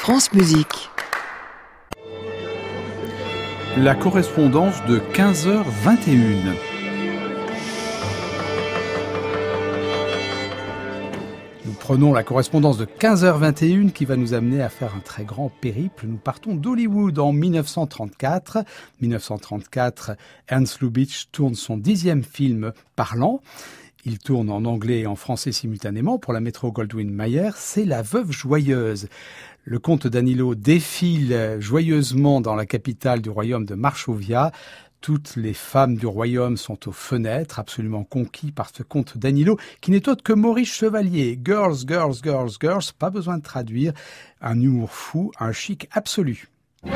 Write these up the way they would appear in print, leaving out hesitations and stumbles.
France Musique. La correspondance de 15h21. Nous prenons la correspondance de 15h21 qui va nous amener à faire un très grand périple. Nous partons d'Hollywood en 1934. 1934, Ernst Lubitsch tourne son 10e film parlant. Il tourne en anglais et en français simultanément pour la Metro-Goldwyn-Mayer. C'est La Veuve Joyeuse. Le comte Danilo défile joyeusement dans la capitale du royaume de Marchovia. Toutes les femmes du royaume sont aux fenêtres, absolument conquis par ce comte Danilo, qui n'est autre que Maurice Chevalier. Girls, girls, girls, girls, pas besoin de traduire. Un humour fou, un chic absolu.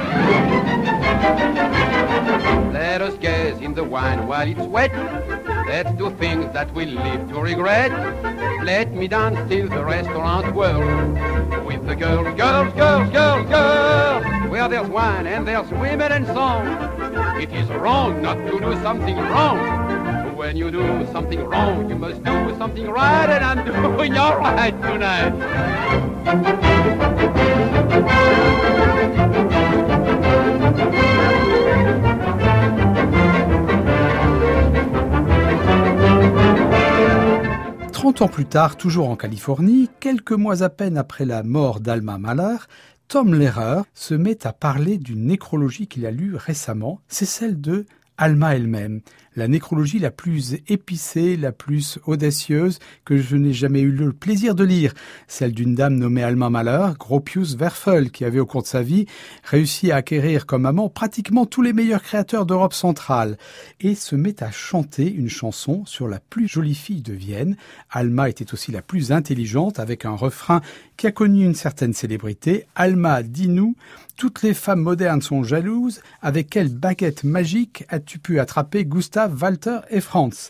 Let us gaze in the wine while it's wet. Let's do things that we live to regret. Let me dance till the restaurant world with the girls, girls, girls, girls, girls. Where there's wine and there's women and song. It is wrong not to do something wrong. When you do something wrong, you must do something right, and I'm doing all right tonight. Ans plus tard, toujours en Californie, quelques mois à peine après la mort d'Alma Mahler, Tom Lehrer se met à parler d'une nécrologie qu'il a lue récemment. C'est celle de Alma elle-même, la nécrologie la plus épicée, la plus audacieuse que je n'ai jamais eu le plaisir de lire. Celle d'une dame nommée Alma Mahler, Gropius Werfel, qui avait au cours de sa vie réussi à acquérir comme amant pratiquement tous les meilleurs créateurs d'Europe centrale et se met à chanter une chanson sur la plus jolie fille de Vienne. Alma était aussi la plus intelligente avec un refrain qui a connu une certaine célébrité. Alma, dis-nous, toutes les femmes modernes sont jalouses. Avec quelle baguette magique as-tu pu attraper Gustav, Walter et Franz?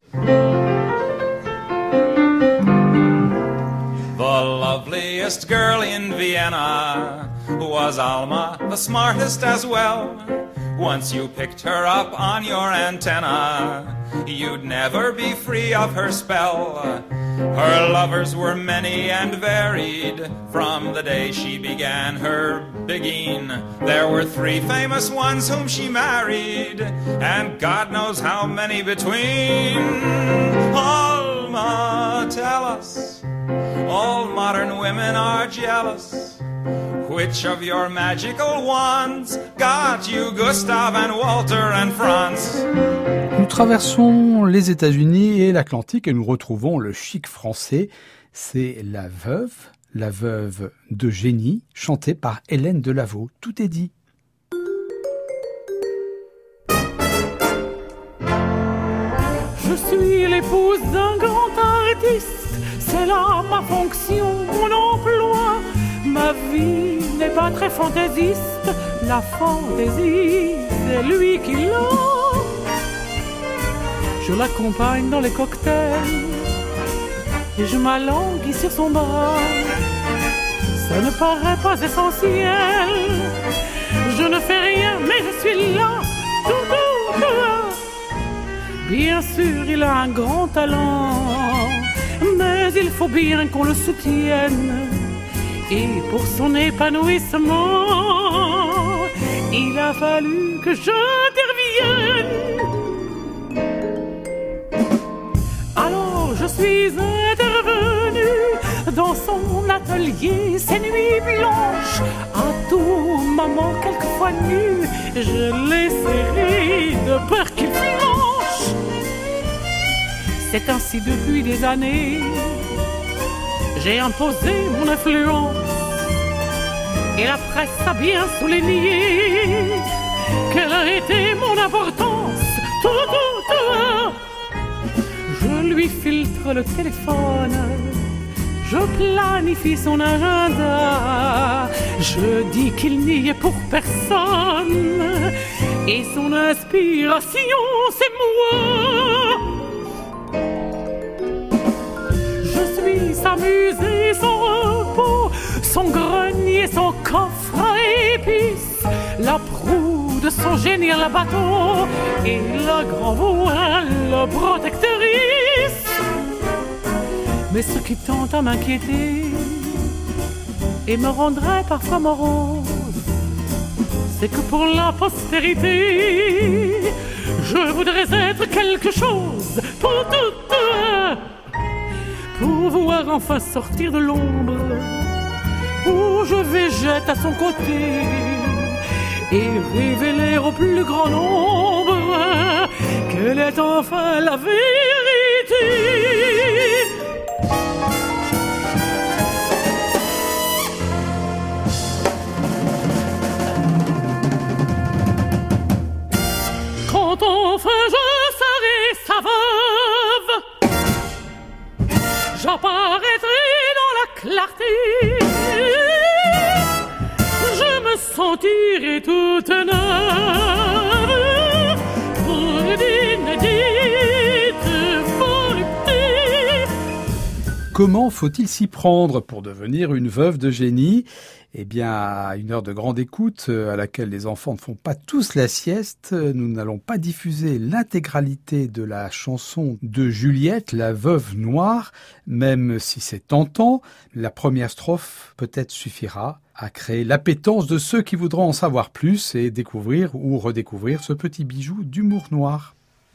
The loveliest girl in Vienna was Alma, the smartest as well. Once you picked her up on your antenna, you'd never be free of her spell. Her lovers were many and varied. From the day she began her bigging, there were 3 famous ones whom she married, and God knows how many between. Alma, tell us, all modern women are jealous. Which of your magical wands got you Gustav and Walter and Franz? Nous traversons les États-Unis et l'Atlantique et nous retrouvons le chic français. C'est La Veuve de Génie, chantée par Hélène Delaveau. Tout est dit. Je suis l'épouse d'un grand artiste, c'est là ma fonction, mon emploi. Ma vie n'est pas très fantaisiste, la fantaisie, c'est lui qui l'a. Je l'accompagne dans les cocktails et je m'alanguis sur son bras. Ça ne paraît pas essentiel, je ne fais rien mais je suis là, tout là. Bien sûr il a un grand talent, mais il faut bien qu'on le soutienne. Et pour son épanouissement, il a fallu que j'intervienne. Alors je suis intervenue dans son atelier, ses nuits blanches, à tout moment quelquefois nu, je l'ai serré de peur qu'il flanche. C'est ainsi depuis des années, j'ai imposé mon influence et la presse a bien souligné quelle a été mon importance. Tout. Je lui filtre le téléphone, je planifie son agenda, je dis qu'il n'y est pour personne et son inspiration c'est moi. Sa musée, son repos, son grenier, son coffre à épices, la proue de son génie à la bateau et la grand voile protectrice. Mais ce qui tente à m'inquiéter et me rendrait parfois morose. C'est que pour la postérité, je voudrais être quelque chose pour pouvoir enfin sortir de l'ombre où je végète à son côté et révéler au plus grand nombre quelle est enfin la vérité. Quand enfin je serai sa veuve, j'apparaîtrai dans la clarté, je me sentirai toute neuve pour d'inédites voluptés. Comment faut-il s'y prendre pour devenir une veuve de génie ? Eh bien, à une heure de grande écoute, à laquelle les enfants ne font pas tous la sieste, nous n'allons pas diffuser l'intégralité de la chanson de Juliette, la veuve noire, même si c'est tentant. La première strophe peut-être suffira à créer l'appétence de ceux qui voudront en savoir plus et découvrir ou redécouvrir ce petit bijou d'humour noir.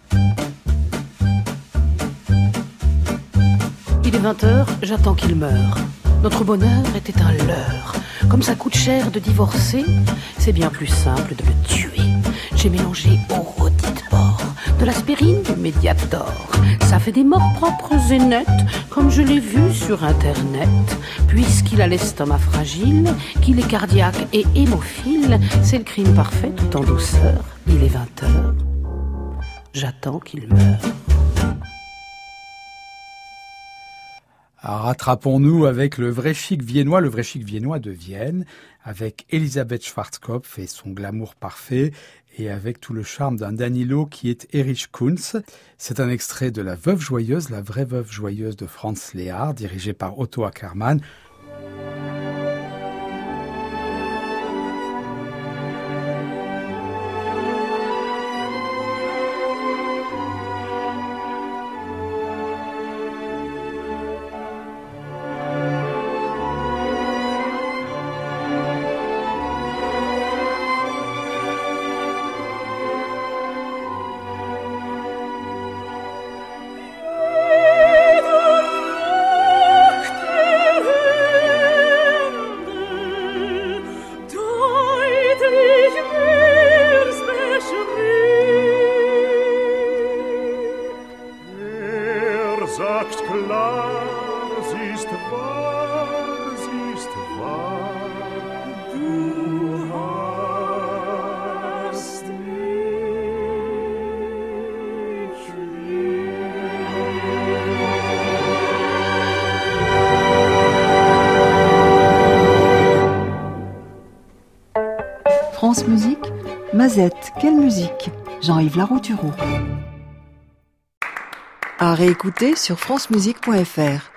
Il est 20h, j'attends qu'il meure. Notre bonheur était un leurre. Comme ça coûte cher de divorcer, c'est bien plus simple de le tuer. J'ai mélangé au rôti de porc, de l'aspirine, du Mediator. Ça fait des morts propres et nettes, comme je l'ai vu sur Internet. Puisqu'il a l'estomac fragile, qu'il est cardiaque et hémophile, c'est le crime parfait tout en douceur. Il est 20h, j'attends qu'il meure. Alors, rattrapons-nous avec le vrai chic viennois de Vienne, avec Elisabeth Schwarzkopf et son glamour parfait, et avec tout le charme d'un Danilo qui est Erich Kunz. C'est un extrait de La Veuve Joyeuse, la vraie Veuve Joyeuse de Franz Lehár, dirigé par Otto Ackermann. France Musique, Mazette, quelle musique ? Jean-Yves Laroutureau. À réécouter sur francemusique.fr.